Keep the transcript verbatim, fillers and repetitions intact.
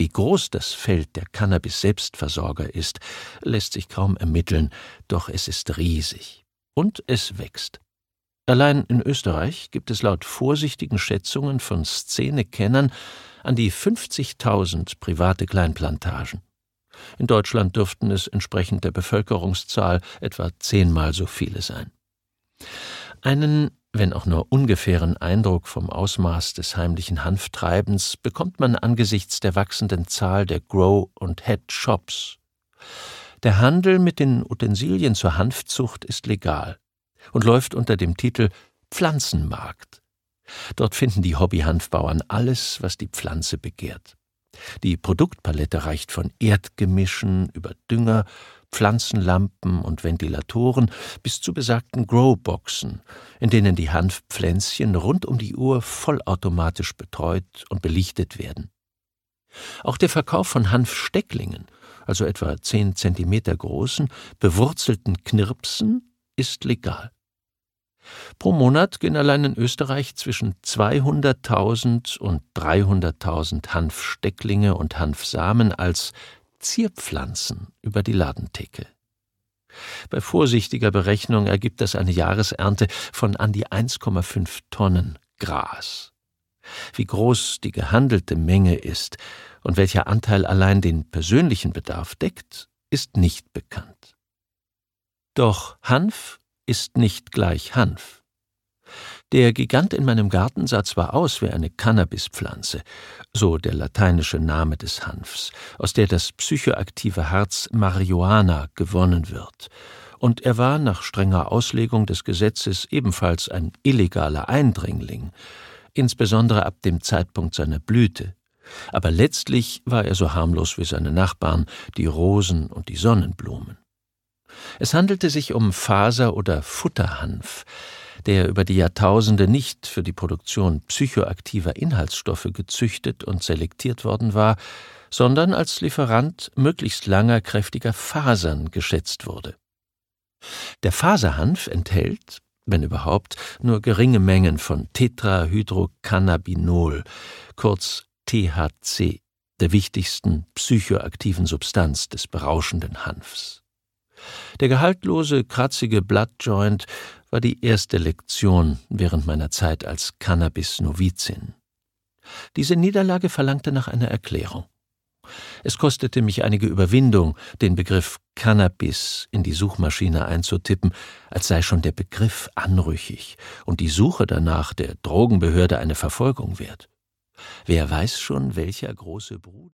Wie groß das Feld der Cannabis-Selbstversorger ist, lässt sich kaum ermitteln, doch es ist riesig. Und es wächst. Allein in Österreich gibt es laut vorsichtigen Schätzungen von Szenekennern an die fünfzigtausend private Kleinplantagen. In Deutschland dürften es entsprechend der Bevölkerungszahl etwa zehnmal so viele sein. Einen, wenn auch nur ungefähren Eindruck vom Ausmaß des heimlichen Hanftreibens bekommt man angesichts der wachsenden Zahl der Grow- und Head-Shops. Der Handel mit den Utensilien zur Hanfzucht ist legal und läuft unter dem Titel Pflanzenmarkt. Dort finden die Hobbyhanfbauern alles, was die Pflanze begehrt. Die Produktpalette reicht von Erdgemischen über Dünger, Pflanzenlampen und Ventilatoren bis zu besagten Growboxen, in denen die Hanfpflänzchen rund um die Uhr vollautomatisch betreut und belichtet werden. Auch der Verkauf von Hanfstecklingen, also etwa zehn Zentimeter großen, bewurzelten Knirpsen, ist legal. Pro Monat gehen allein in Österreich zwischen zweihunderttausend und dreihunderttausend Hanfstecklinge und Hanfsamen als Zierpflanzen über die Ladentheke. Bei vorsichtiger Berechnung ergibt das eine Jahresernte von an die eins Komma fünf Tonnen Gras. Wie groß die gehandelte Menge ist und welcher Anteil allein den persönlichen Bedarf deckt, ist nicht bekannt. Doch Hanf ist nicht gleich Hanf. Der Gigant in meinem Garten sah zwar aus wie eine Cannabispflanze, so der lateinische Name des Hanfs, aus der das psychoaktive Harz Marihuana gewonnen wird, und er war nach strenger Auslegung des Gesetzes ebenfalls ein illegaler Eindringling, insbesondere ab dem Zeitpunkt seiner Blüte. Aber letztlich war er so harmlos wie seine Nachbarn, die Rosen und die Sonnenblumen. Es handelte sich um Faser- oder Futterhanf, der über die Jahrtausende nicht für die Produktion psychoaktiver Inhaltsstoffe gezüchtet und selektiert worden war, sondern als Lieferant möglichst langer, kräftiger Fasern geschätzt wurde. Der Faserhanf enthält, wenn überhaupt, nur geringe Mengen von Tetrahydrocannabinol, kurz T H C, der wichtigsten psychoaktiven Substanz des berauschenden Hanfs. Der gehaltlose, kratzige Bloodjoint war die erste Lektion während meiner Zeit als Cannabis-Novizin. Diese Niederlage verlangte nach einer Erklärung. Es kostete mich einige Überwindung, den Begriff Cannabis in die Suchmaschine einzutippen, als sei schon der Begriff anrüchig und die Suche danach der Drogenbehörde eine Verfolgung wert. Wer weiß schon, welcher große Bruder